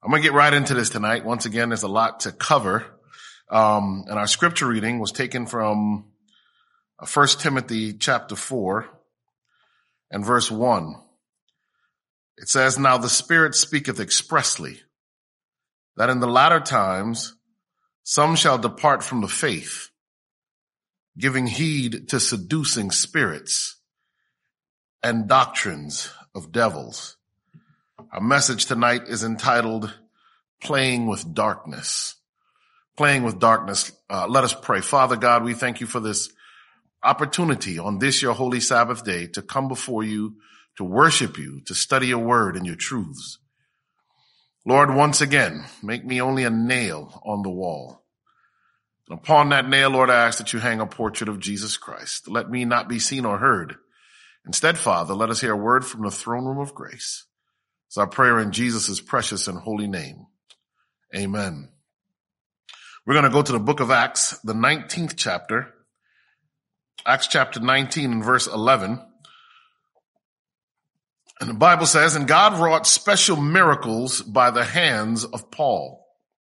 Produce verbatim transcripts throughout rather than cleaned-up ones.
I'm going to get right into this tonight. Once again, there's a lot to cover. Um, and our scripture reading was taken from First Timothy chapter four and verse one. It says, "Now the Spirit speaketh expressly, that in the latter times some shall depart from the faith, giving heed to seducing spirits and doctrines of devils." Our message tonight is entitled, Playing with Darkness. Playing with Darkness. Uh, let us pray. Father God, we thank you for this opportunity on this, your holy Sabbath day, to come before you, to worship you, to study your word and your truths. Lord, once again, make me only a nail on the wall. And upon that nail, Lord, I ask that you hang a portrait of Jesus Christ. Let me not be seen or heard. Instead, Father, let us hear a word from the throne room of grace. It's our prayer in Jesus' precious and holy name. Amen. We're going to go to the book of Acts, the nineteenth chapter. Acts chapter nineteen and verse eleven. And the Bible says, "And God wrought special miracles by the hands of Paul,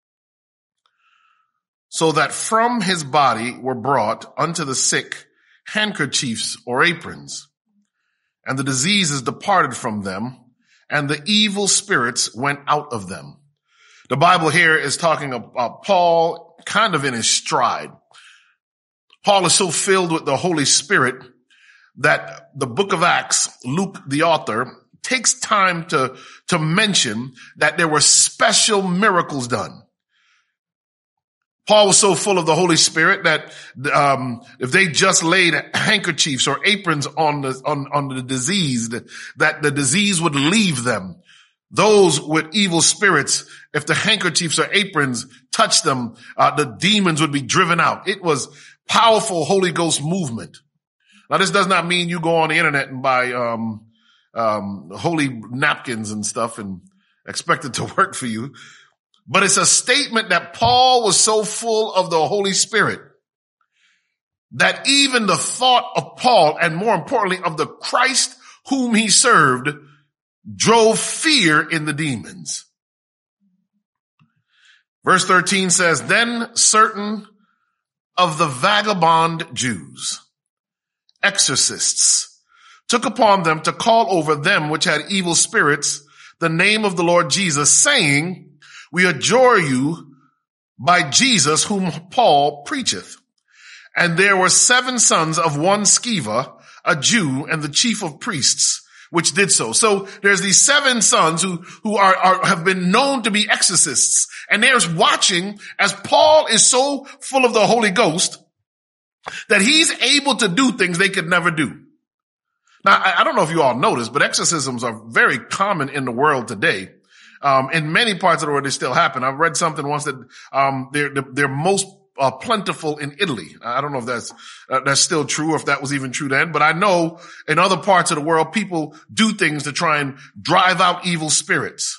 so that from his body were brought unto the sick handkerchiefs or aprons, and the diseases departed from them, and the evil spirits went out of them." The Bible here is talking about Paul kind of in his stride. Paul is so filled with the Holy Spirit that the book of Acts, Luke, the author, takes time to, to mention that there were special miracles done. Paul was so full of the Holy Spirit that um if they just laid handkerchiefs or aprons on the on, on the diseased, that the disease would leave them. Those with evil spirits, if the handkerchiefs or aprons touched them, uh, the demons would be driven out. It was powerful Holy Ghost movement. Now, this does not mean you go on the internet and buy um um holy napkins and stuff and expect it to work for you. But it's a statement that Paul was so full of the Holy Spirit that even the thought of Paul, and more importantly of the Christ whom he served, drove fear in the demons. Verse thirteen says, "Then certain of the vagabond Jews, exorcists, took upon them to call over them which had evil spirits the name of the Lord Jesus, saying, We adjure you by Jesus whom Paul preacheth. And there were seven sons of one Sceva, a Jew, and the chief of priests, which did so." So there's these seven sons who, who are, are, have been known to be exorcists. And they're watching as Paul is so full of the Holy Ghost that he's able to do things they could never do. Now, I, I don't know if you all noticed, but exorcisms are very common in the world today. Um, in many parts of the world, they still happen. I've read something once that, um, they're, they're most, uh, plentiful in Italy. I don't know if that's, uh, that's still true or if that was even true then, but I know in other parts of the world, people do things to try and drive out evil spirits.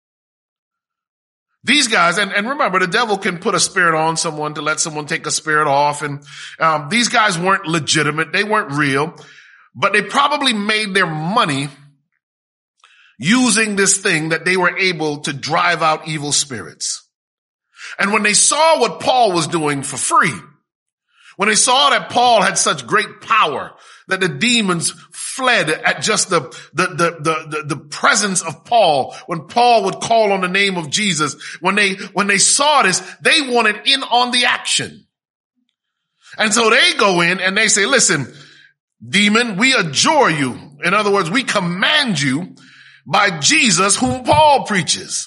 These guys, and, and remember, the devil can put a spirit on someone to let someone take a spirit off. And, um, these guys weren't legitimate. They weren't real, but they probably made their money using this thing that they were able to drive out evil spirits. And when they saw what Paul was doing for free, when they saw that Paul had such great power, that the demons fled at just the, the, the, the, the, the presence of Paul, when Paul would call on the name of Jesus, when they, when they saw this, they wanted in on the action. And so they go in and they say, "Listen, demon, we adjure you." In other words, we command you by Jesus whom Paul preaches.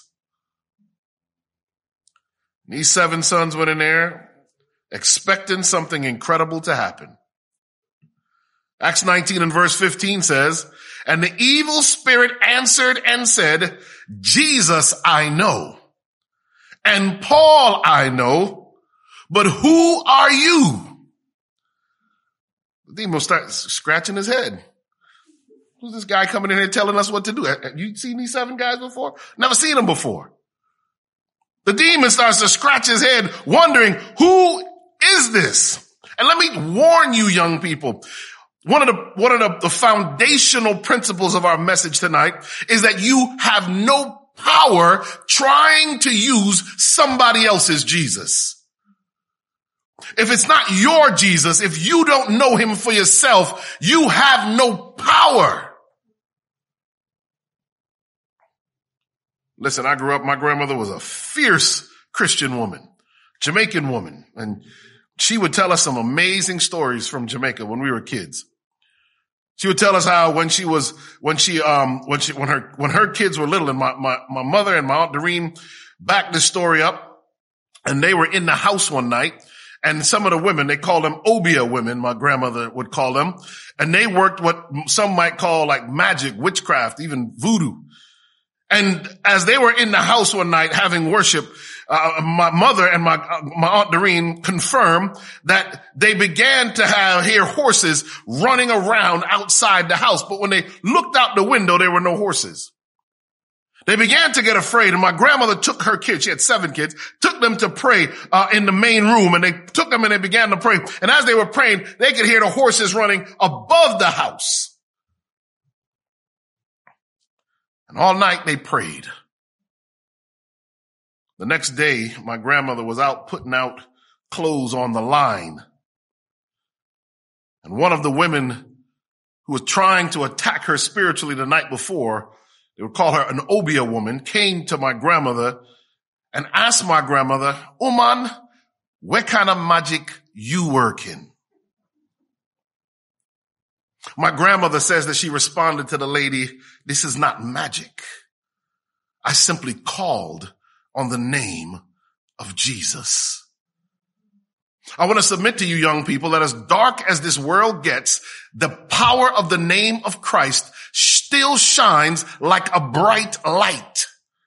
These seven sons went in there expecting something incredible to happen. Acts nineteen and verse fifteen says, "And the evil spirit answered and said, Jesus I know, and Paul I know, but who are you?" The demon will start scratching his head. Who's this guy coming in here telling us what to do? Have you seen these seven guys before? Never seen them before. The demon starts to scratch his head, wondering, who is this? And let me warn you, young people, one of the, one of the, the foundational principles of our message tonight is that you have no power trying to use somebody else's Jesus. If it's not your Jesus, if you don't know him for yourself, you have no power. Listen, I grew up, my grandmother was a fierce Christian woman, Jamaican woman, and she would tell us some amazing stories from Jamaica when we were kids. She would tell us how when she was, when she, um, when she, when her, when her kids were little, and my, my, my mother and my Aunt Doreen backed this story up, and they were in the house one night, and some of the women, they called them Obia women, my grandmother would call them, and they worked what some might call like magic, witchcraft, even voodoo. And as they were in the house one night having worship, uh, my mother and my, uh, my Aunt Doreen confirmed that they began to have, hear horses running around outside the house. But when they looked out the window, there were no horses. They began to get afraid, and my grandmother took her kids, she had seven kids, took them to pray uh, in the main room, and they took them and they began to pray. And as they were praying, they could hear the horses running above the house. And all night they prayed. The next day, my grandmother was out putting out clothes on the line. And one of the women who was trying to attack her spiritually the night before, they would call her an Obia woman, came to my grandmother and asked my grandmother, "Woman, what kind of magic you working?" My grandmother says that she responded to the lady, "This is not magic. I simply called on the name of Jesus." I want to submit to you young people that as dark as this world gets, the power of the name of Christ still shines like a bright light.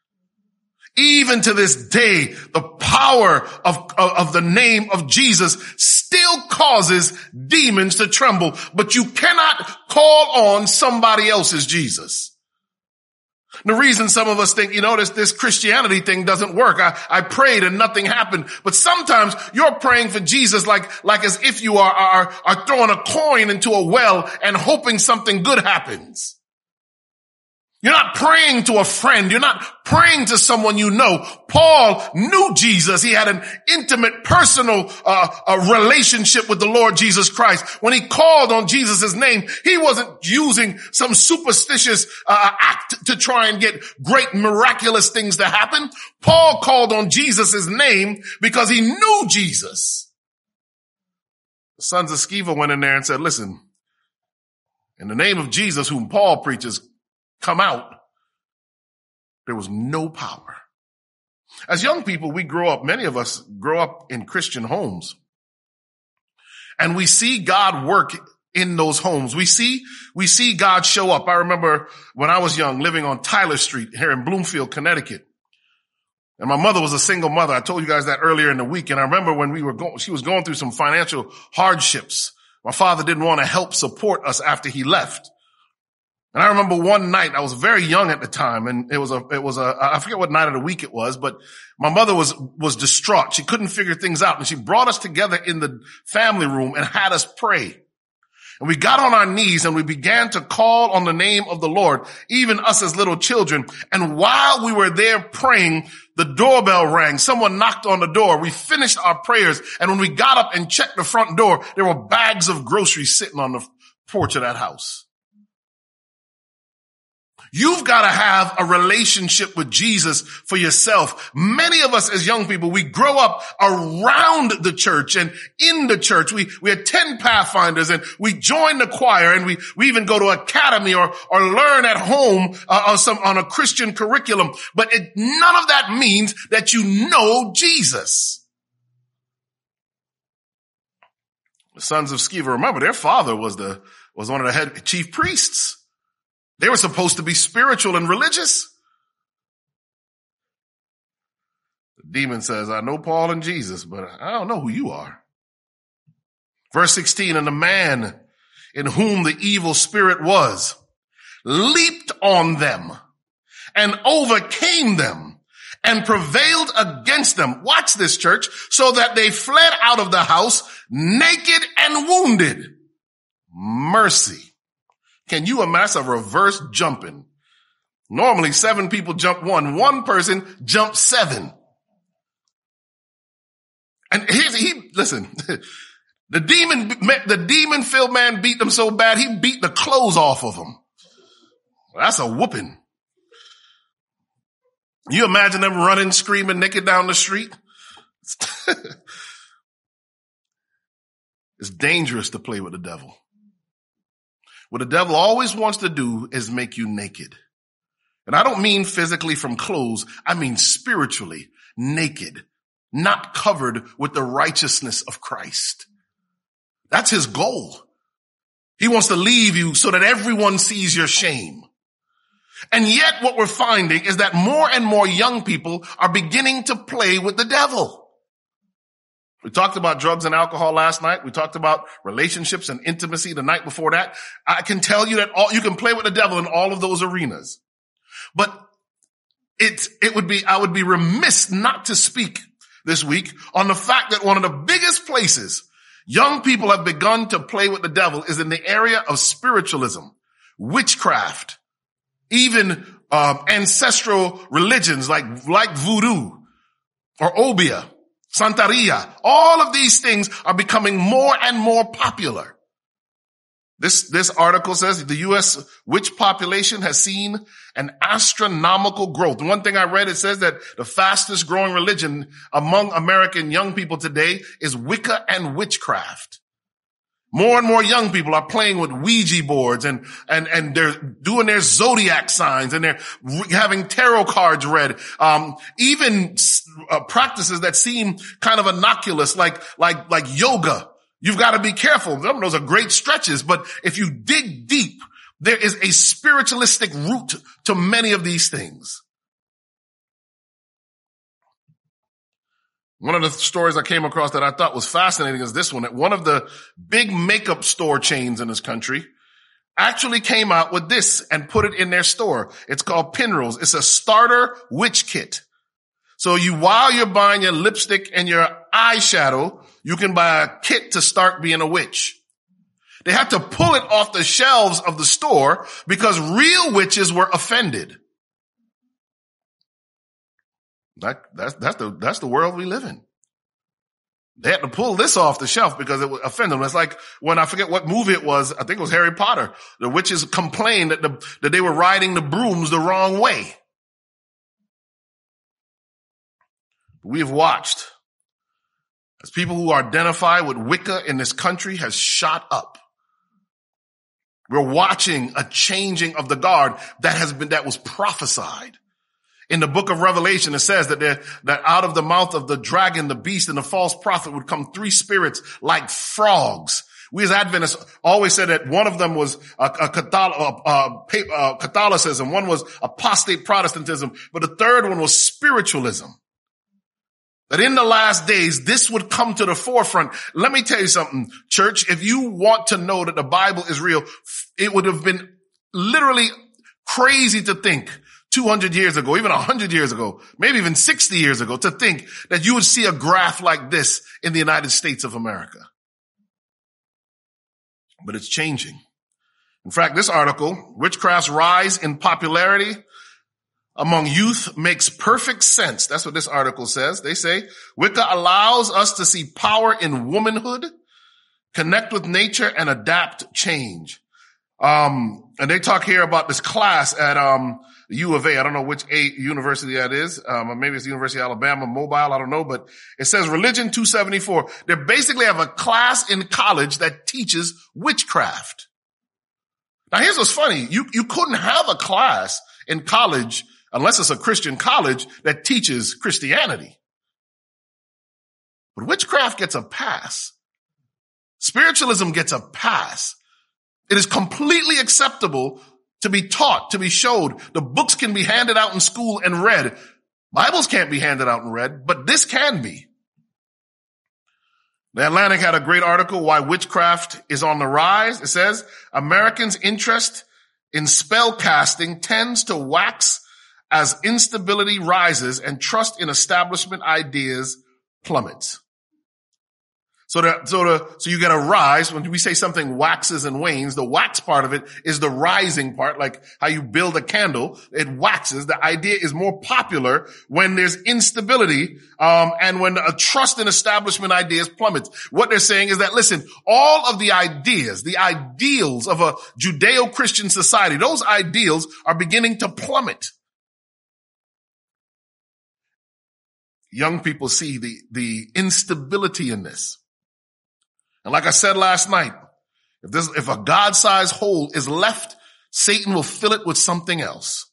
Even to this day, the power of, of, of the name of Jesus still causes demons to tremble, but you cannot call on somebody else's Jesus. The reason some of us think, you know, this, this Christianity thing doesn't work. I, I prayed and nothing happened. But sometimes you're praying for Jesus like, like as if you are, are, are throwing a coin into a well and hoping something good happens. You're not praying to a friend. You're not praying to someone you know. Paul knew Jesus. He had an intimate, personal uh, a relationship with the Lord Jesus Christ. When he called on Jesus' name, he wasn't using some superstitious uh, act to try and get great, miraculous things to happen. Paul called on Jesus' name because he knew Jesus. The sons of Sceva went in there and said, "Listen, in the name of Jesus, whom Paul preaches, come out." There was no power. As young people, we grow up, many of us grow up in Christian homes. And we see God work in those homes. We see, we see God show up. I remember when I was young living on Tyler Street here in Bloomfield, Connecticut. And my mother was a single mother. I told you guys that earlier in the week. And I remember when we were going, she was going through some financial hardships. My father didn't want to help support us after he left. And I remember one night, I was very young at the time, and it was a, it was a, I forget what night of the week it was, but my mother was, was distraught. She couldn't figure things out, and she brought us together in the family room and had us pray. And we got on our knees and we began to call on the name of the Lord, even us as little children. And while we were there praying, the doorbell rang. Someone knocked on the door. We finished our prayers. And when we got up and checked the front door, there were bags of groceries sitting on the porch of that house. You've got to have a relationship with Jesus for yourself. Many of us as young people, we grow up around the church and in the church. We, we attend Pathfinders and we join the choir, and we, we even go to academy or, or learn at home uh, on some, on a Christian curriculum. But it, none of that means that you know Jesus. The sons of Sceva, remember, their father was the, was one of the head chief priests. They were supposed to be spiritual and religious. The demon says, "I know Paul and Jesus, but I don't know who you are." Verse sixteen, "And the man in whom the evil spirit was leaped on them and overcame them and prevailed against them." Watch this, church. "So that they fled out of the house naked and wounded." Mercy. Can you imagine a reverse jumping? Normally seven people jump one. One person jumps seven. And he, he listen, the demon, the demon-filled man beat them so bad, he beat the clothes off of them. That's a whooping. You imagine them running, screaming naked down the street? It's dangerous to play with the devil. What the devil always wants to do is make you naked. And I don't mean physically from clothes. I mean spiritually naked, not covered with the righteousness of Christ. That's his goal. He wants to leave you so that everyone sees your shame. And yet what we're finding is that more and more young people are beginning to play with the devil. We talked about drugs and alcohol last night. We talked about relationships and intimacy the night before that. I can tell you that all, you can play with the devil in all of those arenas. But it, it would be, I would be remiss not to speak this week on the fact that one of the biggest places young people have begun to play with the devil is in the area of spiritualism, witchcraft, even um, ancestral religions like, like voodoo or Obia, Santeria. All of these things are becoming more and more popular. This, this article says the U S witch population has seen an astronomical growth. One thing I read, it says that the fastest growing religion among American young people today is Wicca and witchcraft. More and more young people are playing with Ouija boards and, and, and they're doing their zodiac signs and they're having tarot cards read. Um, even uh, practices that seem kind of innocuous, like, like, like yoga. You've got to be careful. Those are great stretches, but if you dig deep, there is a spiritualistic root to many of these things. One of the stories I came across that I thought was fascinating is this one, that one of the big makeup store chains in this country actually came out with this and put it in their store. It's called Pinrose. It's a starter witch kit. So you, while you're buying your lipstick and your eyeshadow, you can buy a kit to start being a witch. They had to pull it off the shelves of the store because real witches were offended. That, that's, that's the, that's the world we live in. They had to pull this off the shelf because it would offend them. It's like when I forget what movie it was. I think it was Harry Potter. The witches complained that the, that they were riding the brooms the wrong way. We have watched as people who identify with Wicca in this country has shot up. We're watching a changing of the guard that has been, that was prophesied. In the book of Revelation, it says that there, that out of the mouth of the dragon, the beast, and the false prophet would come three spirits like frogs. We as Adventists always said that one of them was a, a Catholic, uh, uh, Catholicism, one was apostate Protestantism, but the third one was spiritualism. That in the last days, this would come to the forefront. Let me tell you something, church. If you want to know that the Bible is real, it would have been literally crazy to think two hundred years ago, even one hundred years ago, maybe even sixty years ago, to think that you would see a graph like this in the United States of America. But it's changing. In fact, this article, Witchcraft's Rise in Popularity Among Youth Makes Perfect Sense. That's what this article says. They say, Wicca allows us to see power in womanhood, connect with nature, and adapt change. Um, and they talk here about this class at, um, U of A. I don't know which A university that is. Um, or maybe it's the University of Alabama, Mobile. I don't know, but it says Religion two seventy-four. They basically have a class in college that teaches witchcraft. Now here's what's funny. You, you couldn't have a class in college unless it's a Christian college that teaches Christianity. But witchcraft gets a pass. Spiritualism gets a pass. It is completely acceptable to be taught, to be showed. The books can be handed out in school and read. Bibles can't be handed out and read, but this can be. The Atlantic had a great article, Why Witchcraft is on the Rise. It says, Americans' interest in spell casting tends to wax as instability rises and trust in establishment ideas plummets. So that, so the, so you get a rise. When we say something waxes and wanes, the wax part of it is the rising part, like how you build a candle. It waxes. The idea is more popular when there's instability, um, and when a trust in establishment ideas plummets. What they're saying is that, listen, all of the ideas, the ideals of a Judeo-Christian society, those ideals are beginning to plummet. Young people see the, the instability in this. And like I said last night, if this, if a God-sized hole is left, Satan will fill it with something else.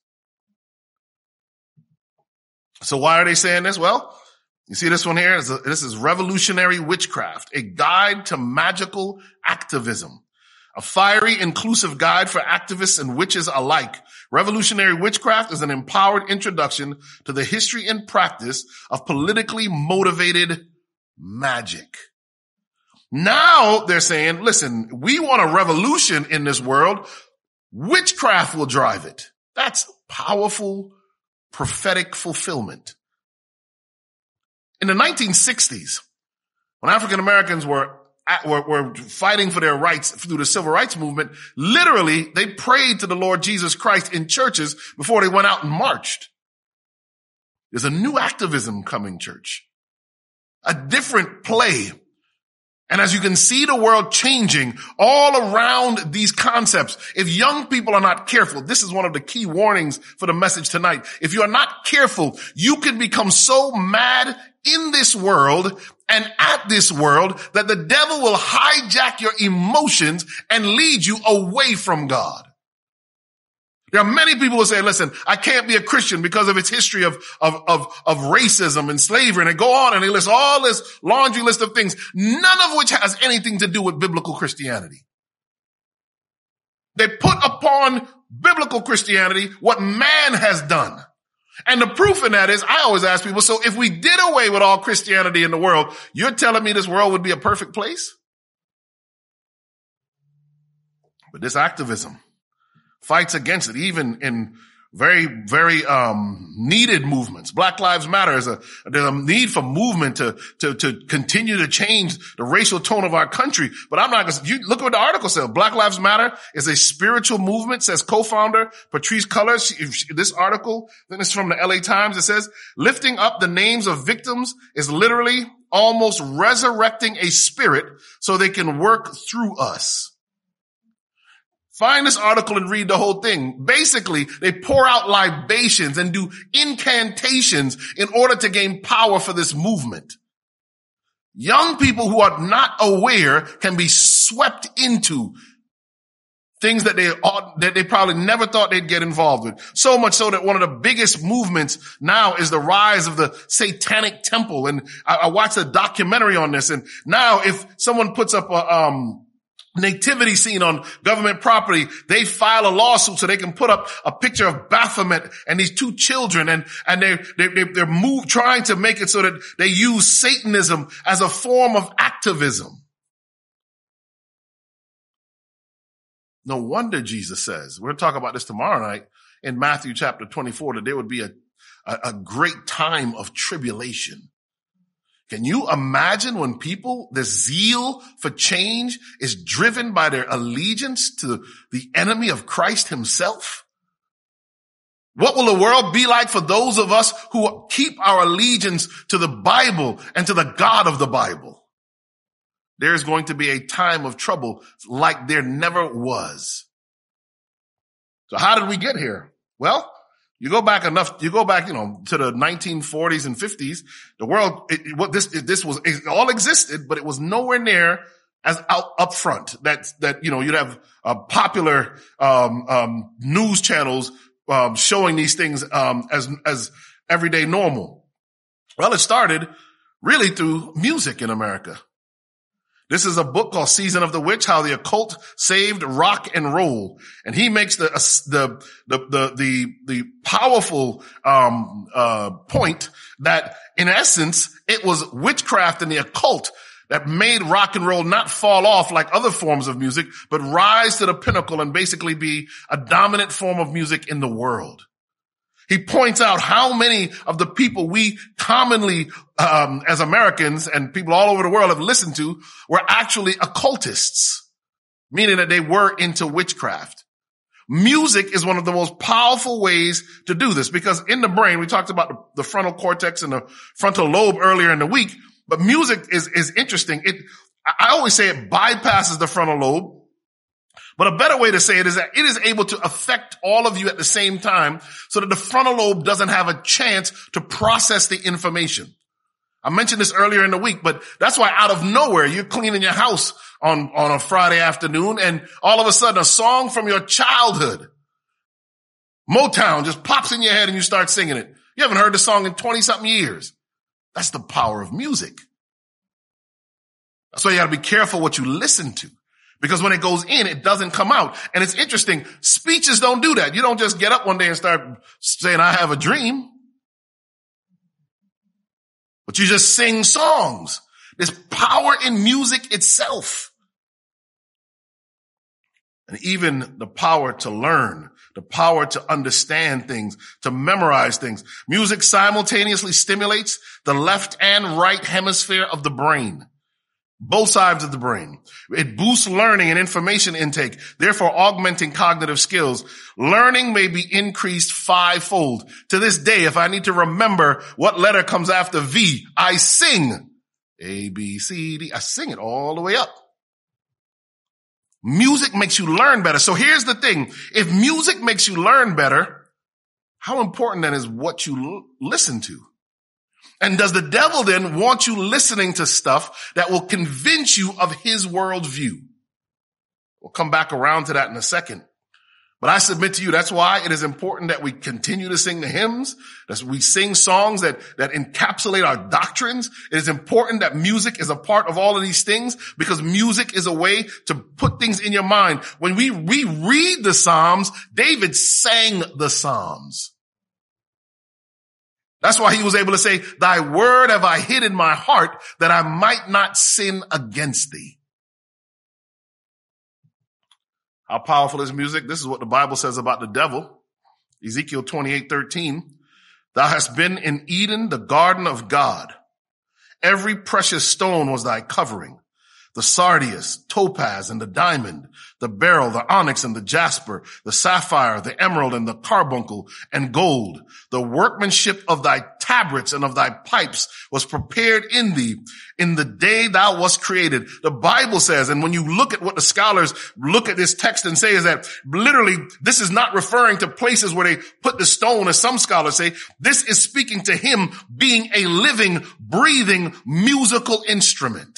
So why are they saying this? Well, you see this one here? This is Revolutionary Witchcraft, a guide to magical activism, a fiery, inclusive guide for activists and witches alike. Revolutionary Witchcraft is an empowered introduction to the history and practice of politically motivated magic. Now they're saying, listen, we want a revolution in this world. Witchcraft will drive it. That's powerful prophetic fulfillment. In the nineteen sixties, when African Americans were, were, were fighting for their rights through the civil rights movement, literally they prayed to the Lord Jesus Christ in churches before they went out and marched. There's a new activism coming, church. A different play. And as you can see the world changing all around these concepts, if young people are not careful, this is one of the key warnings for the message tonight. If you are not careful, you can become so mad in this world and at this world that the devil will hijack your emotions and lead you away from God. There are many people who say, listen, I can't be a Christian because of its history of, of, of, of racism and slavery. And they go on and they list all this laundry list of things, none of which has anything to do with biblical Christianity. They put upon biblical Christianity what man has done. And the proof in that is, I always ask people, so if we did away with all Christianity in the world, you're telling me this world would be a perfect place? But this activism fights against it, even in very, very, um, needed movements. Black Lives Matter is a, there's a need for movement to, to, to continue to change the racial tone of our country. But I'm not gonna, you look at what the article says. Black Lives Matter is a spiritual movement, says co-founder Patrisse Cullors. This article, then it's from the L A Times. It says, lifting up the names of victims is literally almost resurrecting a spirit so they can work through us. Find this article and read the whole thing. Basically, they pour out libations and do incantations in order to gain power for this movement. Young people who are not aware can be swept into things that they ought, that they probably never thought they'd get involved with. So much so that one of the biggest movements now is the rise of the Satanic Temple. And I, I watched a documentary on this. And now if someone puts up a, um, nativity scene on government property, they file a lawsuit so they can put up a picture of Baphomet and these two children, and and they they they they're move trying to make it so that they use Satanism as a form of activism. No wonder Jesus says, we're going to talk about this tomorrow night in Matthew chapter twenty-four, that there would be a a, a great time of tribulation. Can you imagine when people, the zeal for change is driven by their allegiance to the enemy of Christ himself? What will the world be like for those of us who keep our allegiance to the Bible and to the God of the Bible? There's going to be a time of trouble like there never was. So how did we get here? Well, You go back enough, you go back, you know, to the nineteen forties and fifties, the world, it, what this, it, this was, it all existed, but it was nowhere near as out up front that, that, you know, you'd have uh, popular, um, um, news channels, um, showing these things, um, as, as everyday normal. Well, it started really through music in America. This is a book called Season of the Witch, How the Occult Saved Rock and Roll. And he makes the, the, the, the, the, the powerful, um, uh, point that in essence, it was witchcraft and the occult that made rock and roll not fall off like other forms of music, but rise to the pinnacle and basically be a dominant form of music in the world. He points out how many of the people we commonly, um, as Americans and people all over the world have listened to were actually occultists, meaning that they were into witchcraft. Music is one of the most powerful ways to do this because in the brain, we talked about the, the frontal cortex and the frontal lobe earlier in the week, but music is, is interesting. It, I always say it bypasses the frontal lobe. But a better way to say it is that it is able to affect all of you at the same time so that the frontal lobe doesn't have a chance to process the information. I mentioned this earlier in the week, but that's why out of nowhere, you're cleaning your house on, on a Friday afternoon and all of a sudden a song from your childhood, Motown, just pops in your head and you start singing it. You haven't heard the song in twenty something years. That's the power of music. That's why you got to be careful what you listen to. Because when it goes in, it doesn't come out. And it's interesting. Speeches don't do that. You don't just get up one day and start saying, I have a dream. But you just sing songs. There's power in music itself. And even the power to learn, the power to understand things, to memorize things. Music simultaneously stimulates the left and right hemisphere of the brain. Both sides of the brain. It boosts learning and information intake, therefore augmenting cognitive skills. Learning may be increased fivefold. To this day, if I need to remember what letter comes after V, I sing A, B, C, D. I sing it all the way up. Music makes you learn better. So here's the thing. If music makes you learn better, how important then is what you l- listen to? And does the devil then want you listening to stuff that will convince you of his worldview? We'll come back around to that in a second. But I submit to you, that's why it is important that we continue to sing the hymns, that we sing songs that, that encapsulate our doctrines. It is important that music is a part of all of these things because music is a way to put things in your mind. When we reread the Psalms, David sang the Psalms. That's why he was able to say, thy word have I hid in my heart that I might not sin against thee. How powerful is music? This is what the Bible says about the devil. Ezekiel twenty-eight thirteen. Thou hast been in Eden, the garden of God. Every precious stone was thy covering. The sardius, topaz, and the diamond, the beryl, the onyx, and the jasper, the sapphire, the emerald, and the carbuncle, and gold. The workmanship of thy tabrets and of thy pipes was prepared in thee in the day thou wast created. The Bible says, and when you look at what the scholars look at this text and say is that literally this is not referring to places where they put the stone, as some scholars say. This is speaking to him being a living, breathing musical instrument.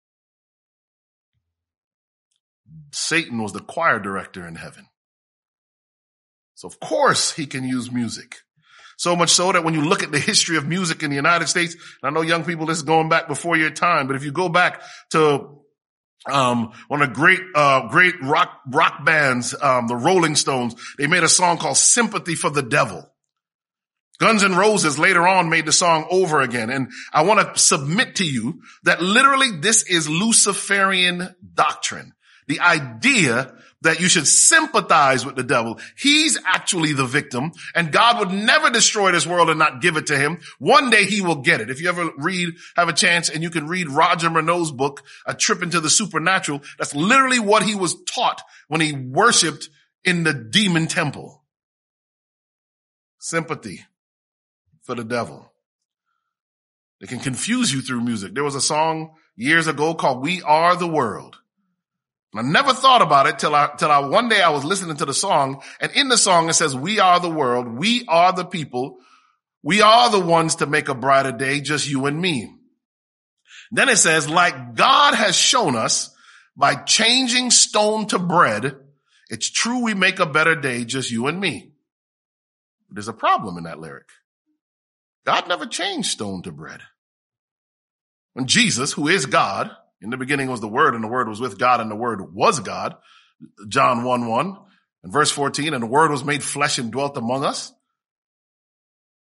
Satan was the choir director in heaven. So of course he can use music. So much so that when you look at the history of music in the United States, and I know young people, this is going back before your time, but if you go back to um one of the great uh great rock rock bands, um the Rolling Stones, they made a song called Sympathy for the Devil. Guns N' Roses later on made the song over again. And I want to submit to you that literally this is Luciferian doctrine. The idea that you should sympathize with the devil. He's actually the victim, and God would never destroy this world and not give it to him. One day he will get it. If you ever read, have a chance, and you can read Roger Minot's book, A Trip into the Supernatural, that's literally what he was taught when he worshiped in the demon temple. Sympathy for the devil. They can confuse you through music. There was a song years ago called We Are the World. I never thought about it till I, till I, one day I was listening to the song, and in the song it says, we are the world, we are the people, we are the ones to make a brighter day, just you and me. Then it says, like God has shown us by changing stone to bread, it's true we make a better day, just you and me. There's a problem in that lyric. God never changed stone to bread. When Jesus, who is God, in the beginning was the Word, and the Word was with God, and the Word was God. John one one and verse fourteen, and the Word was made flesh and dwelt among us.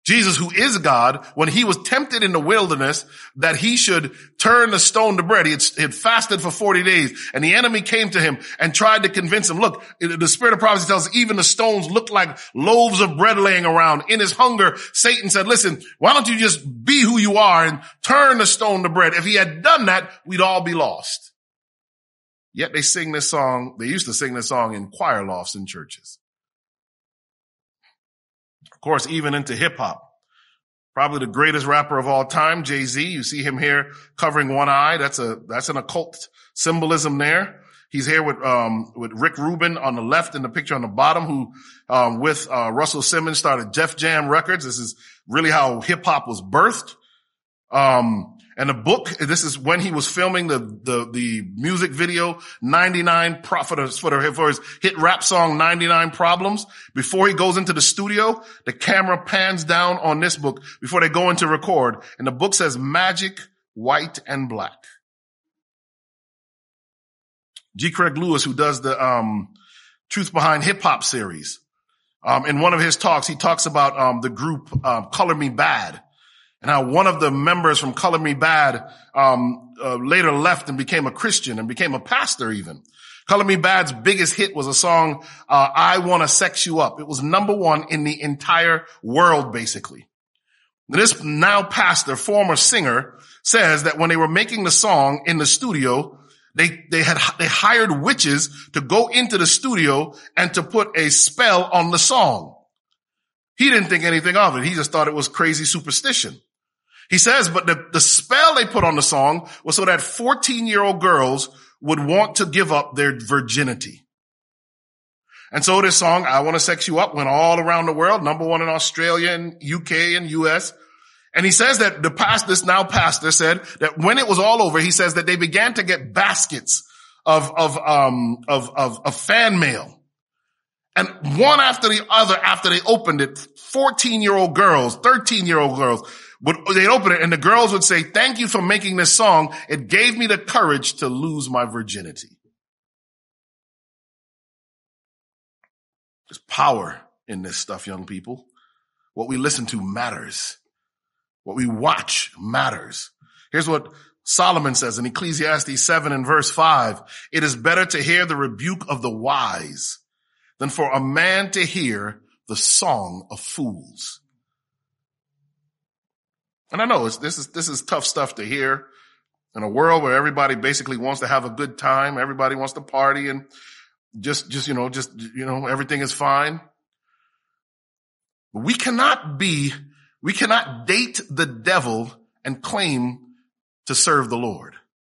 Jesus, who is God, when he was tempted in the wilderness that he should turn the stone to bread, he had, he had fasted for forty days, and the enemy came to him and tried to convince him, look, the spirit of prophecy tells us even the stones look like loaves of bread laying around. In his hunger, Satan said, listen, why don't you just be who you are and turn the stone to bread? If he had done that, we'd all be lost. Yet they sing this song, they used to sing this song in choir lofts in churches. Of course, even into hip hop. Probably the greatest rapper of all time, Jay-Z. You see him here covering one eye. That's a, that's an occult symbolism there. He's here with, um, with Rick Rubin on the left in the picture on the bottom, who, um, with, uh, Russell Simmons started Def Jam Records. This is really how hip hop was birthed. Um, and the book, this is when he was filming the, the, the music video, ninety-nine, pro, for, the, for, the, for his hit rap song, ninety-nine Problems. Before he goes into the studio, the camera pans down on this book before they go into record. And the book says Magic, White, and Black. G. Craig Lewis, who does the, um, Truth Behind Hip Hop series, um, in one of his talks, he talks about, um, the group, um, Color Me Bad. And how one of the members from Color Me Bad um uh, later left and became a Christian and became a pastor even. Color Me Bad's biggest hit was a song, uh, I Wanna Sex You Up. It was number one in the entire world, basically. This now pastor, former singer, says that when they were making the song in the studio, they they had they hired witches to go into the studio and to put a spell on the song. He didn't think anything of it. He just thought it was crazy superstition. He says, but the, the spell they put on the song was so that fourteen-year-old girls would want to give up their virginity. And so this song, I Wanna Sex You Up, went all around the world, number one in Australia and U K and U S. And he says that the pastor, this now pastor said that when it was all over, he says that they began to get baskets of, of, um, of, of, of fan mail. And one after the other, after they opened it, fourteen-year-old girls, thirteen-year-old girls, would, they'd open it and the girls would say, thank you for making this song. It gave me the courage to lose my virginity. There's power in this stuff, young people. What we listen to matters. What we watch matters. Here's what Solomon says in Ecclesiastes seven and verse five. It is better to hear the rebuke of the wise than for a man to hear the song of fools. And I know it's, this is, this is tough stuff to hear in a world where everybody basically wants to have a good time. Everybody wants to party and just, just, you know, just, you know, everything is fine. But we cannot be, we cannot date the devil and claim to serve the Lord.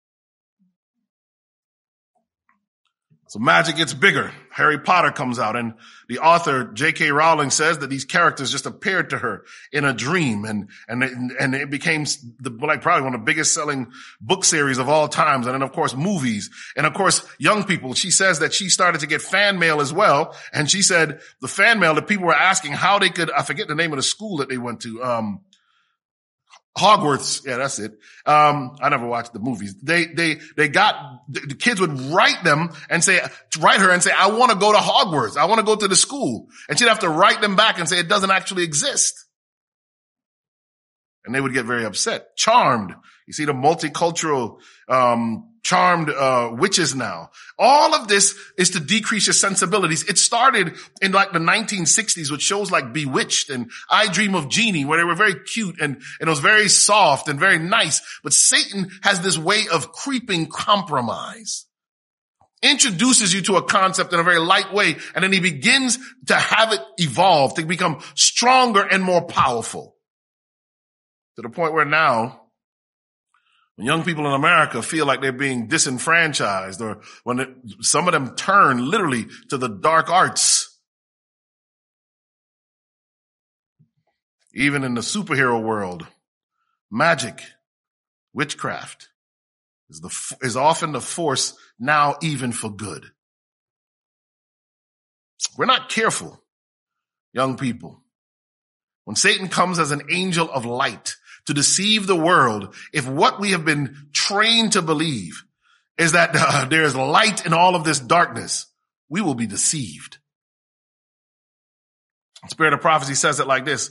So magic gets bigger. Harry Potter comes out and the author J K Rowling says that these characters just appeared to her in a dream and, and, and it became the, like probably one of the biggest selling book series of all times. And then of course movies and of course young people. She says that she started to get fan mail as well. And she said the fan mail that people were asking how they could, I forget the name of the school that they went to. Um, Hogwarts. Yeah, that's it. Um, I never watched the movies. They, they, they got, the kids would write them and say, write her and say, I want to go to Hogwarts. I want to go to the school. And she'd have to write them back and say, it doesn't actually exist. And they would get very upset. Charmed. You see the multicultural, um, charmed, uh, witches now. All of this is to decrease your sensibilities. It started in like the nineteen sixties with shows like Bewitched and I Dream of Jeannie, where they were very cute and, and it was very soft and very nice. But Satan has this way of creeping compromise. Introduces you to a concept in a very light way, and then he begins to have it evolve, to become stronger and more powerful. To the point where now, when young people in America feel like they're being disenfranchised, or when it, some of them turn literally to the dark arts, even in the superhero world, magic, witchcraft is the is often the force now even for good. We're not careful, young people. When Satan comes as an angel of light to deceive the world, if what we have been trained to believe is that uh, there is light in all of this darkness, we will be deceived. The Spirit of Prophecy says it like this.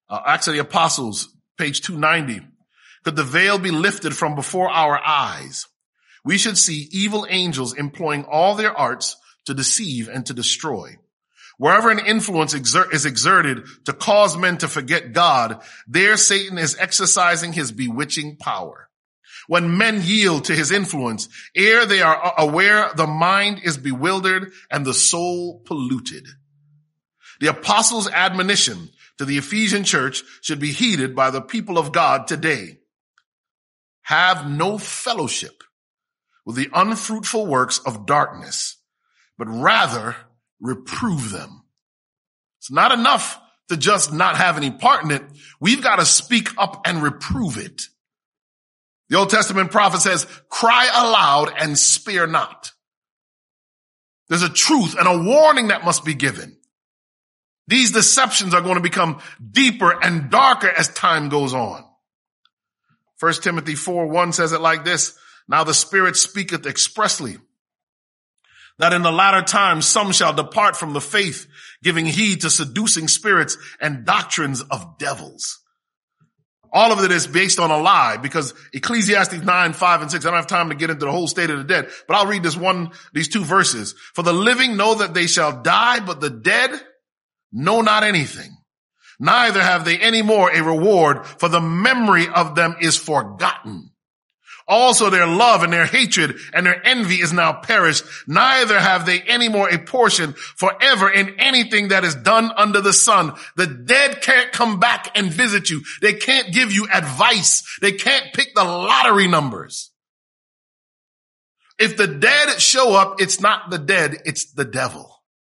Uh, Acts of the Apostles, page two ninety. Could the veil be lifted from before our eyes? We should see evil angels employing all their arts to deceive and to destroy. Wherever an influence exert, is exerted to cause men to forget God, there Satan is exercising his bewitching power. When men yield to his influence, ere they are aware, the mind is bewildered and the soul polluted. The apostles' admonition to the Ephesian church should be heeded by the people of God today. Have no fellowship with the unfruitful works of darkness, but rather reprove them. It's not enough to just not have any part in it. We've got to speak up and reprove it. The Old Testament prophet says, cry aloud and spare not. There's a truth and a warning that must be given. These deceptions are going to become deeper and darker as time goes on. First Timothy four one says it like this. Now the Spirit speaketh expressly that in the latter times some shall depart from the faith, giving heed to seducing spirits and doctrines of devils. All of it is based on a lie, because Ecclesiastes nine, five, and six, I don't have time to get into the whole state of the dead, but I'll read this one, these two verses. For the living know that they shall die, but the dead know not anything. Neither have they any more a reward, for the memory of them is forgotten. Also their love and their hatred and their envy is now perished. Neither have they any more a portion forever in anything that is done under the sun. The dead can't come back and visit you. They can't give you advice. They can't pick the lottery numbers. If the dead show up, it's not the dead, it's the devil.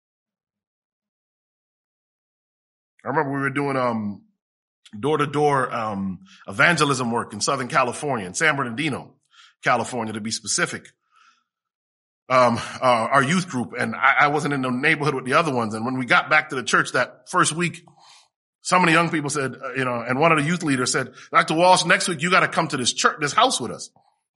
I remember we were doing, um, door-to-door um evangelism work in Southern California, in San Bernardino, California, to be specific. Um, uh, our youth group, and I, I wasn't in the neighborhood with the other ones. And when we got back to the church that first week, some of the young people said, uh, you know, and one of the youth leaders said, Doctor Walsh, next week you got to come to this church, this house with us.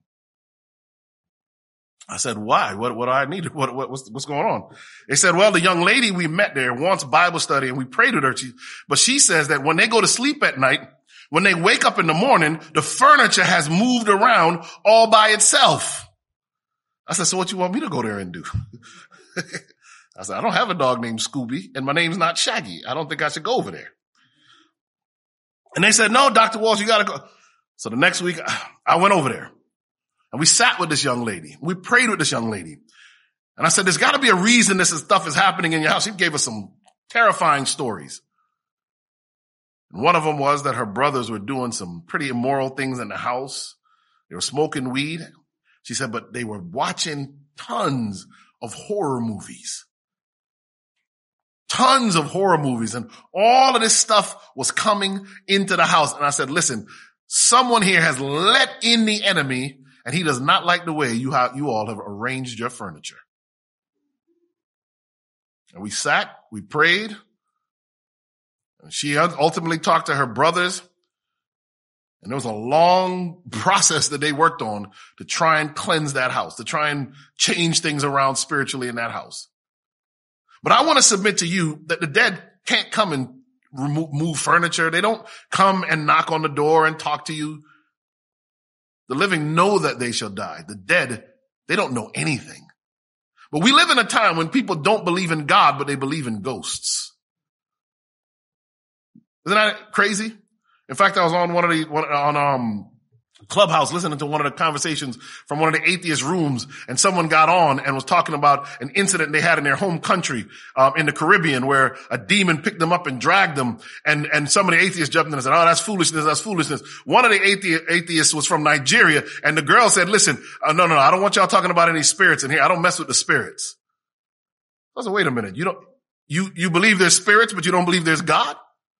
I said, why? What, what do I need? What, what, what's, what's going on? They said, well, the young lady we met there wants Bible study and we prayed with her. She, but she says that when they go to sleep at night, when they wake up in the morning, the furniture has moved around all by itself. I said, so what you want me to go there and do? I said, I don't have a dog named Scooby and my name's not Shaggy. I don't think I should go over there. And they said, no, Doctor Walsh, you got to go. So the next week I went over there. And we sat with this young lady. We prayed with this young lady. And I said, there's got to be a reason this stuff is happening in your house. She gave us some terrifying stories. And one of them was that her brothers were doing some pretty immoral things in the house. They were smoking weed. She said, but they were watching tons of horror movies. Tons of horror movies. And all of this stuff was coming into the house. And I said, listen, someone here has let in the enemy, and he does not like the way you, have, you all have arranged your furniture. And we sat, we prayed. And she ultimately talked to her brothers. And there was a long process that they worked on to try and cleanse that house, to try and change things around spiritually in that house. But I want to submit to you that the dead can't come and remove move furniture. They don't come and knock on the door and talk to you. The living know that they shall die. The dead, they don't know anything. But we live in a time when people don't believe in God, but they believe in ghosts. Isn't that crazy? In fact, I was on one of the, one, on, um, Clubhouse listening to one of the conversations from one of the atheist rooms, and someone got on and was talking about an incident they had in their home country, um, in the Caribbean, where a demon picked them up and dragged them, and, and some of the atheists jumped in and said, oh, that's foolishness, that's foolishness. One of the athe- atheists was from Nigeria, and the girl said, listen, uh, no, no, no, I don't want y'all talking about any spirits in here. I don't mess with the spirits. I said, wait a minute, you don't, you, you believe there's spirits, but you don't believe there's God?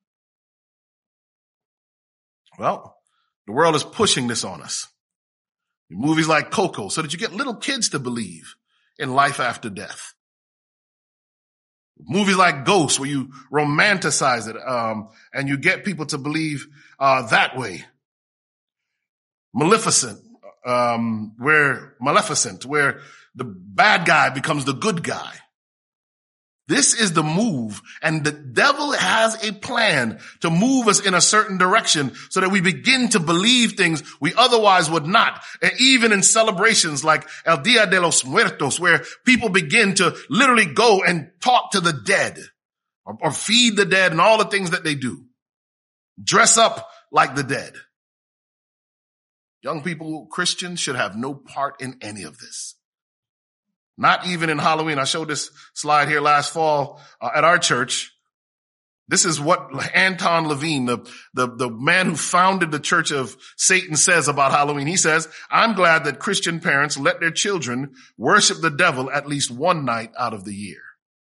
Well, the world is pushing this on us. Movies like Coco, so that you get little kids to believe in life after death. Movies like Ghosts, where you romanticize it, um, and you get people to believe uh that way. Maleficent, um, where Maleficent, where the bad guy becomes the good guy. This is the move, and the devil has a plan to move us in a certain direction so that we begin to believe things we otherwise would not. And even in celebrations like El Dia de los Muertos, where people begin to literally go and talk to the dead or, or feed the dead and all the things that they do. Dress up like the dead. Young people, Christians, should have no part in any of this. Not even in Halloween. I showed this slide here last fall uh, at our church. This is what Anton Levine, the, the, the man who founded the Church of Satan, says about Halloween. He says, I'm glad that Christian parents let their children worship the devil at least one night out of the year.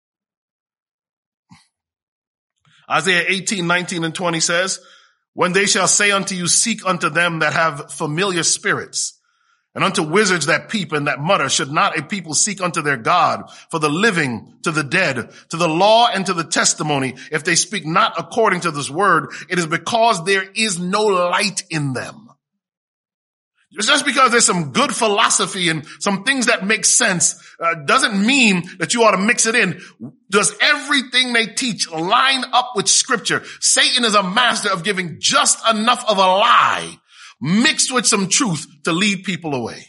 Isaiah eighteen, nineteen, and twenty says, when they shall say unto you, seek unto them that have familiar spirits, and unto wizards that peep and that mutter, should not a people seek unto their God, for the living to the dead, to the law and to the testimony? If they speak not according to this word, it is because there is no light in them. Just because there's some good philosophy and some things that make sense uh, doesn't mean that you ought to mix it in. Does everything they teach line up with scripture? Satan is a master of giving just enough of a lie mixed with some truth to lead people away.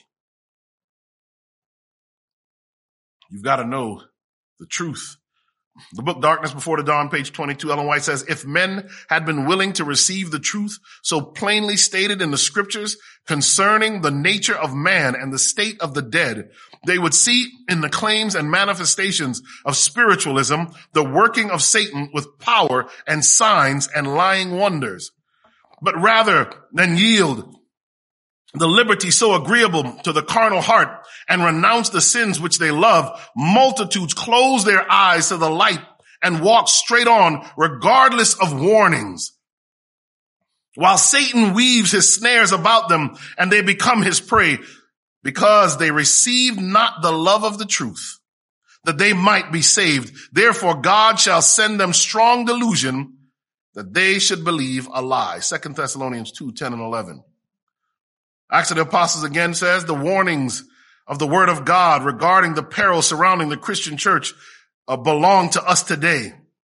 You've got to know the truth. The book Darkness Before the Dawn, page twenty-two, Ellen White says, if men had been willing to receive the truth so plainly stated in the scriptures concerning the nature of man and the state of the dead, they would see in the claims and manifestations of spiritualism the working of Satan with power and signs and lying wonders. But rather than yield the liberty so agreeable to the carnal heart and renounce the sins which they love, multitudes close their eyes to the light and walk straight on regardless of warnings, while Satan weaves his snares about them and they become his prey, because they receive not the love of the truth, that they might be saved. Therefore God shall send them strong delusion that they should believe a lie. Second Thessalonians two, ten and eleven. Acts of the Apostles again says the warnings of the word of God regarding the peril surrounding the Christian church uh, belong to us today.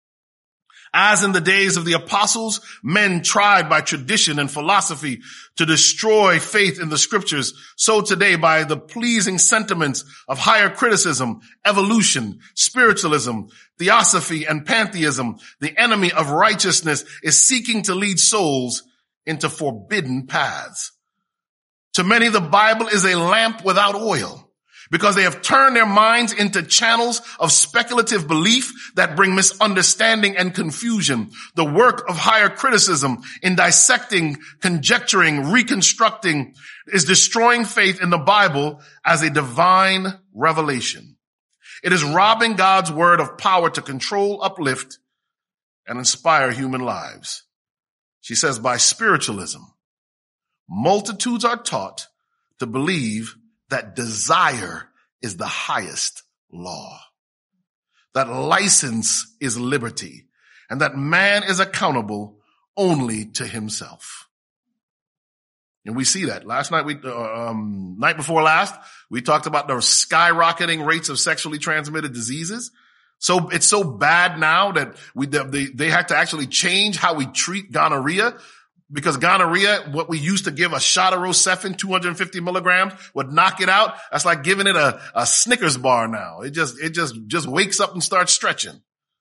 As in the days of the apostles, men tried by tradition and philosophy to destroy faith in the scriptures, so today by the pleasing sentiments of higher criticism, evolution, spiritualism, theosophy, and pantheism, the enemy of righteousness is seeking to lead souls into forbidden paths. To many, the Bible is a lamp without oil, because they have turned their minds into channels of speculative belief that bring misunderstanding and confusion. The work of higher criticism in dissecting, conjecturing, reconstructing is destroying faith in the Bible as a divine revelation. It is robbing God's word of power to control, uplift, and inspire human lives. She says by spiritualism, multitudes are taught to believe that desire is the highest law, that license is liberty, and that man is accountable only to himself. And we see that. Last night, we, uh, um, night before last, we talked about the skyrocketing rates of sexually transmitted diseases. So it's so bad now that we, they, they had to actually change how we treat gonorrhea. Because gonorrhea, what we used to give a shot of Rocephin, two hundred fifty milligrams, would knock it out. That's like giving it a, a Snickers bar now. It just, it just, just wakes up and starts stretching.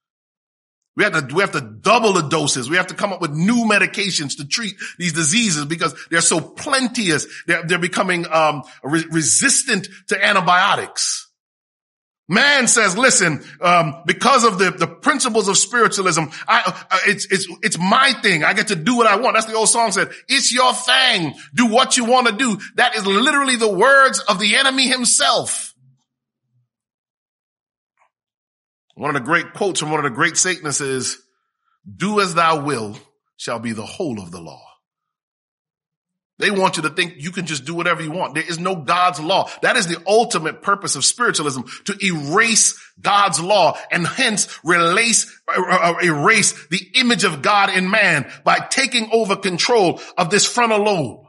We have to, we have to double the doses. We have to come up with new medications to treat these diseases because they're so plenteous. They're, they're becoming, um, re- resistant to antibiotics. Man says, listen, um, because of the, the principles of spiritualism, I, uh, it's, it's, it's my thing. I get to do what I want. That's the old song said, it's your thing. Do what you want to do. That is literally the words of the enemy himself. One of the great quotes from one of the great Satanists is, do as thou will shall be the whole of the law. They want you to think you can just do whatever you want. There is no God's law. That is the ultimate purpose of spiritualism, to erase God's law and hence erase, erase the image of God in man by taking over control of this frontal lobe.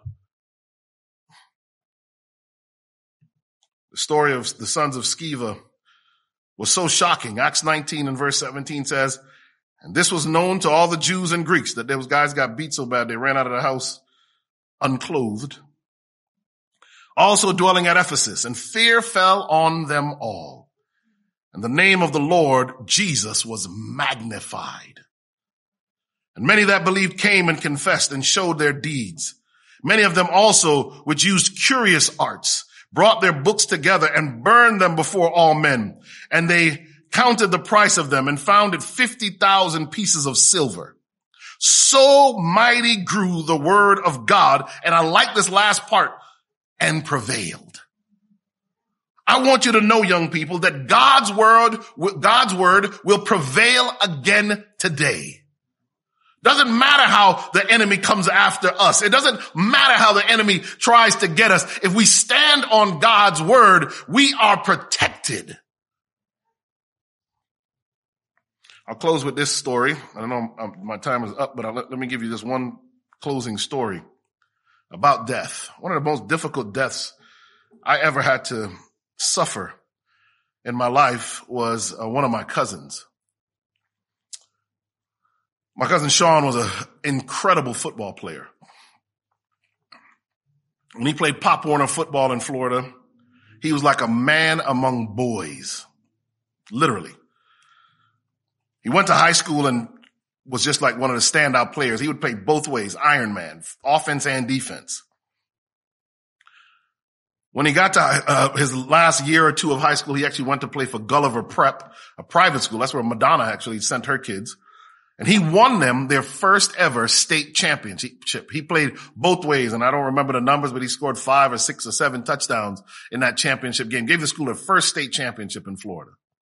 The story of the sons of Sceva was so shocking. Acts nineteen and verse seventeen says, and this was known to all the Jews and Greeks that those guys got beat so bad they ran out of the house unclothed. Also dwelling at Ephesus, and fear fell on them all. And the name of the Lord Jesus was magnified. And many that believed came and confessed and showed their deeds. Many of them also, which used curious arts, brought their books together and burned them before all men. And they counted the price of them and found it fifty thousand pieces of silver. So mighty grew the word of God. And I like this last part, and prevailed. I want you to know, young people, that God's word, God's word will prevail again today. Doesn't matter how the enemy comes after us. It doesn't matter how the enemy tries to get us. If we stand on God's word, we are protected. I'll close with this story. I don't know, my time is up, but I'll let, let me give you this one closing story about death. One of the most difficult deaths I ever had to suffer in my life was uh, one of my cousins. My cousin Sean was an incredible football player. When he played Pop Warner football in Florida, he was like a man among boys, literally. He went to high school and was just like one of the standout players. He would play both ways, Iron Man, offense and defense. When he got to uh, his last year or two of high school, he actually went to play for Gulliver Prep, a private school. That's where Madonna actually sent her kids. And he won them their first ever state championship. He played both ways, and I don't remember the numbers, but he scored five or six or seven touchdowns in that championship game. Gave the school their first state championship in Florida.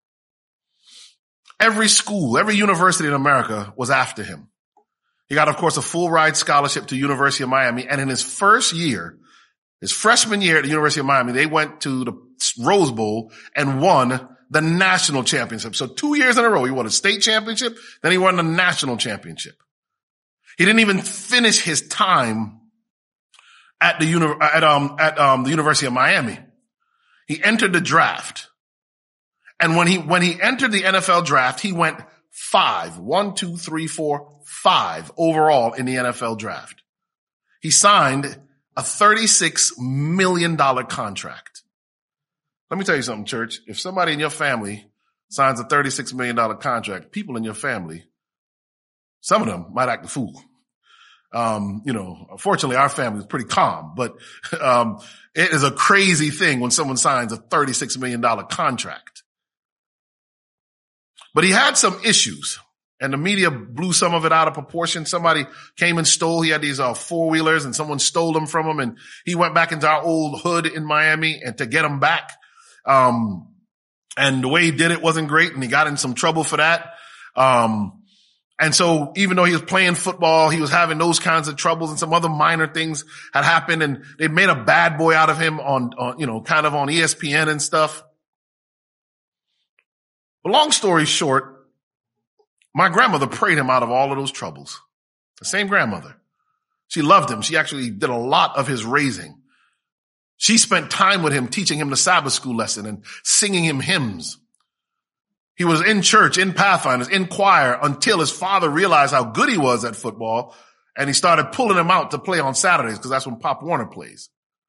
Every school, every university in America was after him. He got, of course, a full ride scholarship to University of Miami. And in his first year, his freshman year at the University of Miami, they went to the Rose Bowl and won the national championship. So two years in a row, he won a state championship, then he won the national championship. He didn't even finish his time at the uni- at um at um the University of Miami. He entered the draft. And when he when he entered the N F L draft, he went five, one, two, three, four, five overall in the N F L draft. He signed a thirty-six million dollars contract. Let me tell you something, church. If somebody in your family signs a thirty-six million dollars contract, people in your family, some of them might act a fool. Um, you know, unfortunately, our family is pretty calm, but um, it is a crazy thing when someone signs a thirty-six million dollars contract. But he had some issues, and the media blew some of it out of proportion. Somebody came and stole. He had these uh, four-wheelers, and someone stole them from him, and he went back into our old hood in Miami and to get them back. Um, and the way he did it wasn't great, and he got in some trouble for that. Um, and so even though he was playing football, he was having those kinds of troubles, and some other minor things had happened, and they made a bad boy out of him on, on, you know, kind of on E S P N and stuff. But long story short, my grandmother prayed him out of all of those troubles. The same grandmother. She loved him. She actually did a lot of his raising. She spent time with him, teaching him the Sabbath school lesson and singing him hymns. He was in church, in Pathfinders, in choir, until his father realized how good he was at football, and he started pulling him out to play on Saturdays, because that's when Pop Warner plays.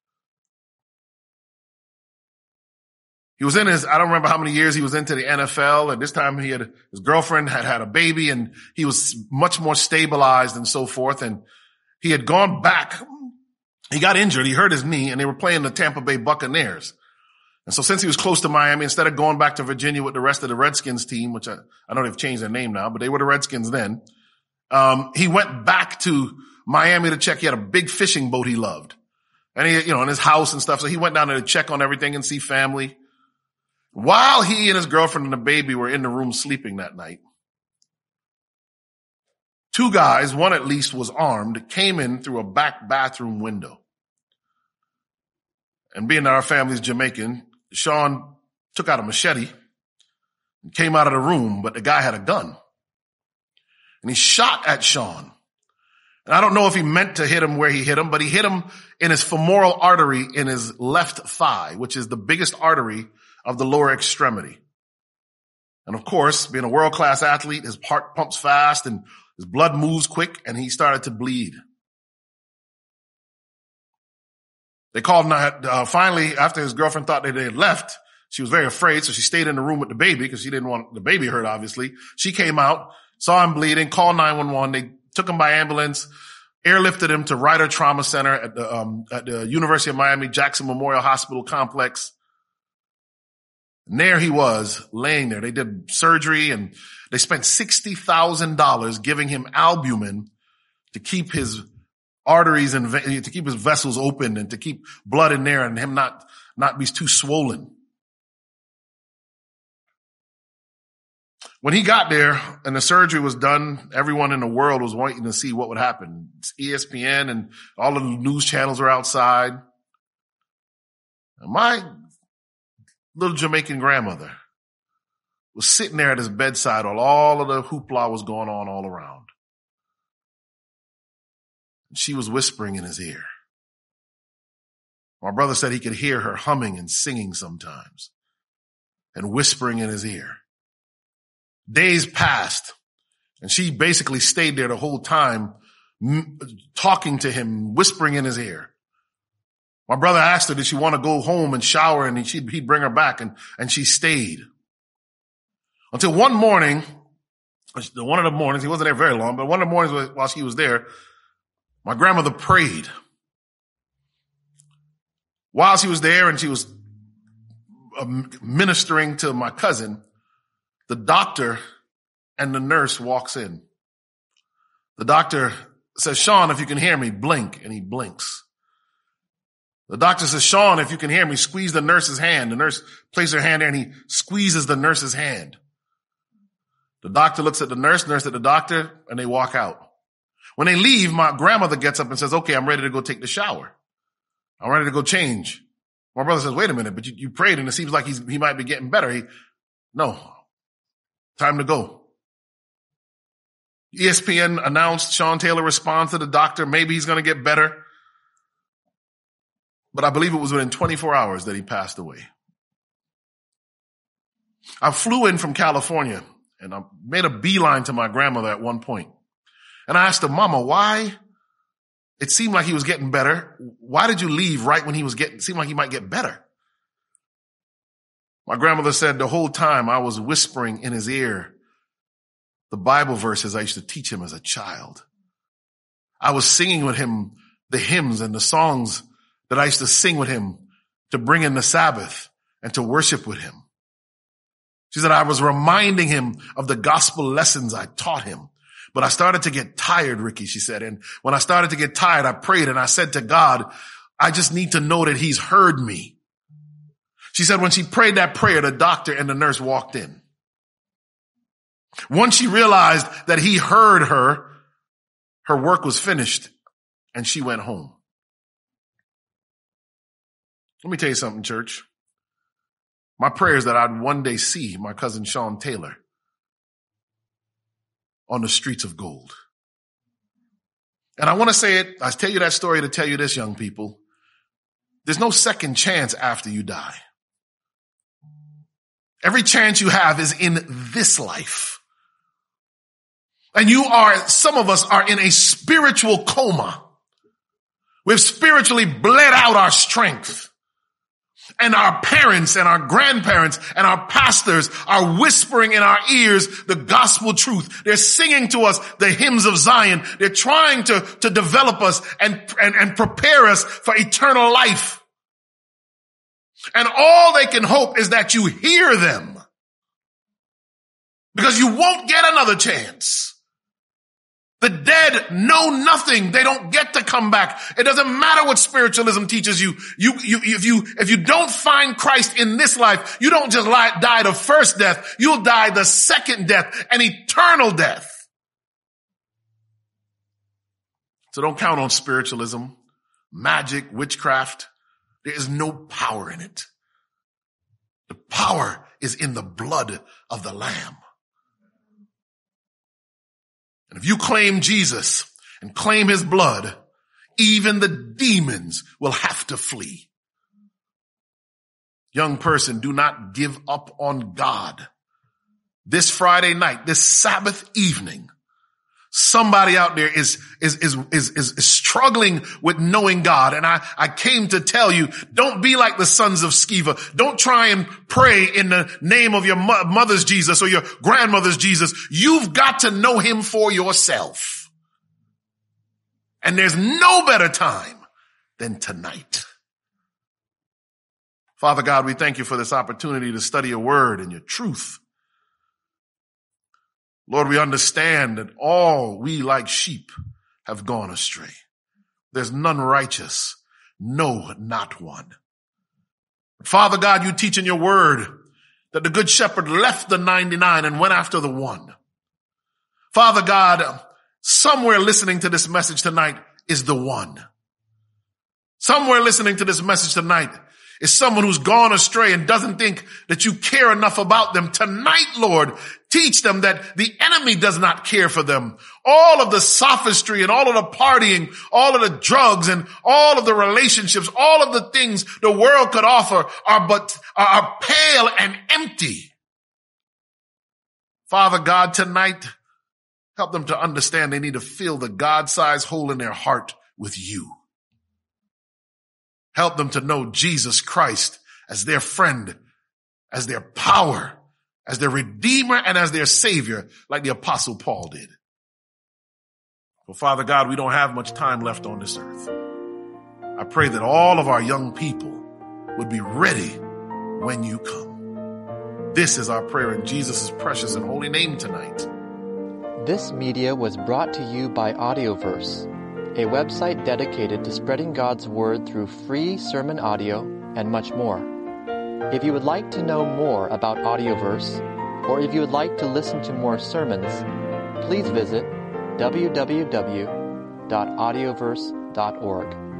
He was in his, I don't remember how many years he was into the N F L, and this time he had, his girlfriend had had a baby, and he was much more stabilized and so forth, and he had gone back. He got injured. He hurt his knee, and they were playing the Tampa Bay Buccaneers. And so since he was close to Miami, instead of going back to Virginia with the rest of the Redskins team, which I, I know they've changed their name now, but they were the Redskins then, um, he went back to Miami to check. He had a big fishing boat he loved. And he, you know, in his house and stuff. So he went down there to check on everything and see family. While he and his girlfriend and the baby were in the room sleeping that night, two guys, one at least was armed, came in through a back bathroom window. And being that our family's Jamaican, Sean took out a machete and came out of the room, but the guy had a gun. And he shot at Sean. And I don't know if he meant to hit him where he hit him, but he hit him in his femoral artery in his left thigh, which is the biggest artery of the lower extremity. And of course, being a world-class athlete, his heart pumps fast and his blood moves quick, and he started to bleed. They called, uh, finally, after his girlfriend thought that they had left, she was very afraid, so she stayed in the room with the baby because she didn't want the baby hurt, obviously. She came out, saw him bleeding, called nine one one. They took him by ambulance, airlifted him to Ryder Trauma Center at the, um, at the University of Miami Jackson Memorial Hospital complex. And there he was, laying there. They did surgery, and they spent sixty thousand dollars giving him albumin to keep his arteries and ve- to keep his vessels open and to keep blood in there and him not, not be too swollen. When he got there and the surgery was done, everyone in the world was waiting to see what would happen. E S P N and all of the news channels were outside. And my little Jamaican grandmother was sitting there at his bedside while all of the hoopla was going on all around. And she was whispering in his ear. My brother said he could hear her humming and singing sometimes and whispering in his ear. Days passed, and she basically stayed there the whole time, m- talking to him, whispering in his ear. My brother asked her, did she want to go home and shower, and she'd, he'd bring her back, and, and she stayed. Until one morning, one of the mornings, he wasn't there very long, but one of the mornings while she was there, my grandmother prayed. While she was there and she was ministering to my cousin, the doctor and the nurse walks in. The doctor says, Sean, if you can hear me, blink. And he blinks. The doctor says, Sean, if you can hear me, squeeze the nurse's hand. The nurse places her hand there and he squeezes the nurse's hand. The doctor looks at the nurse, nurse at the doctor, and they walk out. When they leave, my grandmother gets up and says, okay, I'm ready to go take the shower. I'm ready to go change. My brother says, wait a minute, but you, you prayed and it seems like he's, he might be getting better. He, no. Time to go. E S P N announced Sean Taylor responds to the doctor. Maybe he's going to get better. But I believe it was within twenty-four hours that he passed away. I flew in from California and I made a beeline to my grandmother at one point. And I asked her, Mama, why? It seemed like he was getting better. Why did you leave right when he was getting, it seemed like he might get better? My grandmother said the whole time I was whispering in his ear the Bible verses I used to teach him as a child. I was singing with him the hymns and the songs that I used to sing with him to bring in the Sabbath and to worship with him. She said I was reminding him of the gospel lessons I taught him. But I started to get tired, Ricky, she said. And when I started to get tired, I prayed and I said to God, I just need to know that he's heard me. She said when she prayed that prayer, the doctor and the nurse walked in. Once she realized that he heard her, her work was finished and she went home. Let me tell you something, church. My prayer is that I'd one day see my cousin Sean Taylor on the streets of gold. And I want to say it, I tell you that story to tell you this, young people. There's no second chance after you die. Every chance you have is in this life. And you are, some of us are in a spiritual coma. We've spiritually bled out our strength. And our parents and our grandparents and our pastors are whispering in our ears the gospel truth. They're singing to us the hymns of Zion. They're trying to, to develop us and, and, and prepare us for eternal life. And all they can hope is that you hear them. Because you won't get another chance. The dead know nothing. They don't get to come back. It doesn't matter what spiritualism teaches you. You, you, if you, if you don't find Christ in this life, you don't just lie, die the first death. You'll die the second death, an eternal death. So don't count on spiritualism, magic, witchcraft. There is no power in it. The power is in the blood of the Lamb. And if you claim Jesus and claim his blood, even the demons will have to flee. Young person, do not give up on God. this Friday night, this Sabbath evening, somebody out there is, is, is, is, is struggling with knowing God. And I, I came to tell you, don't be like the sons of Sceva. Don't try and pray in the name of your mo- mother's Jesus or your grandmother's Jesus. You've got to know him for yourself. And there's no better time than tonight. Father God, we thank you for this opportunity to study your word and your truth. Lord, we understand that all we like sheep have gone astray. There's none righteous, no, not one. Father God, you teach in your word that the good shepherd left the ninety-nine and went after the one. Father God, somewhere listening to this message tonight is the one. Somewhere listening to this message tonight is someone who's gone astray and doesn't think that you care enough about them. Tonight, Lord, teach them that the enemy does not care for them. All of the sophistry and all of the partying, all of the drugs and all of the relationships, all of the things the world could offer are but are pale and empty. Father God, tonight, help them to understand they need to fill the God-sized hole in their heart with you. Help them to know Jesus Christ as their friend, as their power, as their Redeemer, and as their Savior, like the Apostle Paul did. Well, Father God, we don't have much time left on this earth. I pray that all of our young people would be ready when you come. This is our prayer in Jesus' precious and holy name tonight. This media was brought to you by Audioverse, a website dedicated to spreading God's Word through free sermon audio and much more. If you would like to know more about Audioverse, or if you would like to listen to more sermons, please visit w w w dot audioverse dot org.